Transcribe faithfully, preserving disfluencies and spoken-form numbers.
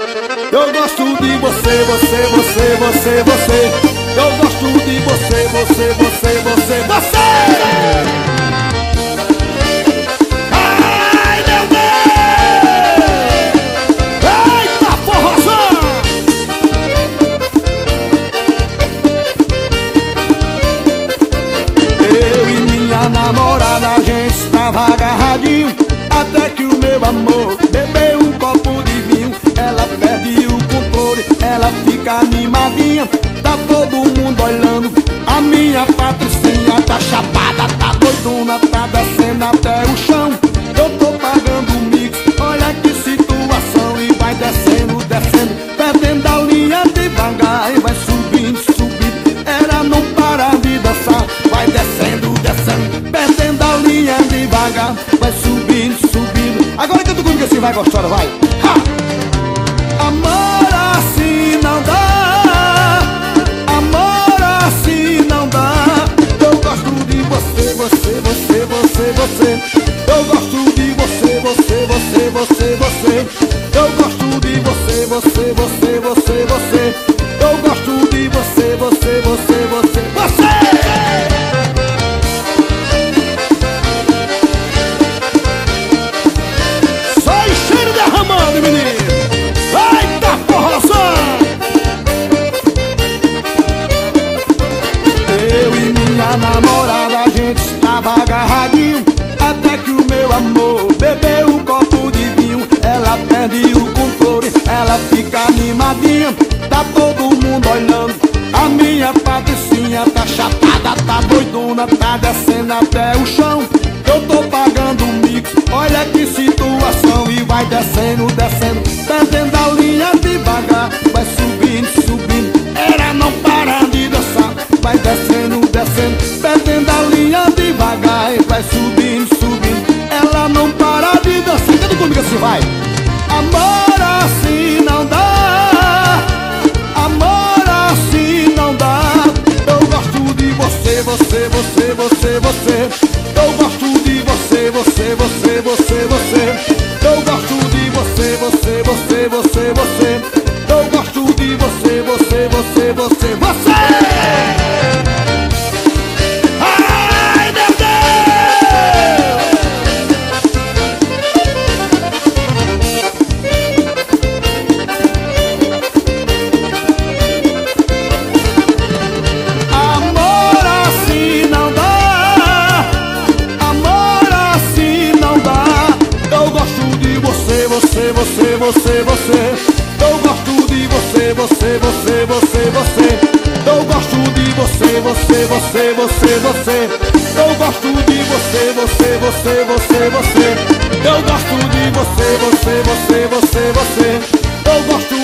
Eu gosto de você, você, você, você, você. Eu gosto de você, você, você, você, você. Ai, meu Deus! Eita, forrozão! Eu e minha namorada, a gente estava agarradinho, até que o meu amor bebeu um copo de vinho. Ela perde o controle, ela fica animadinha, tá todo mundo olhando. A minha patricinha tá chapada, tá doidona, tá descendo até o chão. Eu tô pagando o mix, olha que situação. E vai descendo, descendo, perdendo a linha devagar. E vai subindo, subindo, ela não para de dançar. Vai descendo, descendo, perdendo a linha devagar. Vai subindo, subindo. Agora canta comigo assim, vai gostosa, vai. Ha! Amor assim não dá, amor assim não dá. Eu gosto de você, você, você, você, você. Eu gosto de você, você, você, você, você. Eu gosto de você, você, você, você, você. Eu gosto de você, você, você, você, você. Só encheiro derramando, menino. Eita, forrozão! Eu e minha namorada, a gente estava agarradinho, até que o meu amor bebeu um copo de vinho. Ela perde o controle, ela fica animadinha, tá todo mundo olhando. A minha patricinha tá chapada, tá doidona, tá descendo até o chão. Eu tô pagando o mix, olha que situação. E vai descendo, descendo, perdendo a linha devagar. Vai subindo, subindo, ela não para de dançar. Vai descendo, descendo, perdendo a linha devagar. E vai subindo, subindo, ela não para de dançar. Canta comigo assim, vai. Amor assim não dá, amor assim não dá. Eu gosto de você, você, você, você, você. Eu gosto de você, você, você, você, você. Eu gosto de você, você, você, você, você. Eu gosto de você, você, você, você, você. Ai, meu Deus! Amor assim não dá, amor assim não dá. Eu gosto de você, você, você, você, você. Eu gosto de você, você, você, você, você. Eu gosto de você, você, você, você, você. Eu gosto de você, você, você, você, você. Eu gosto de você, você, você, você, você. Eu gosto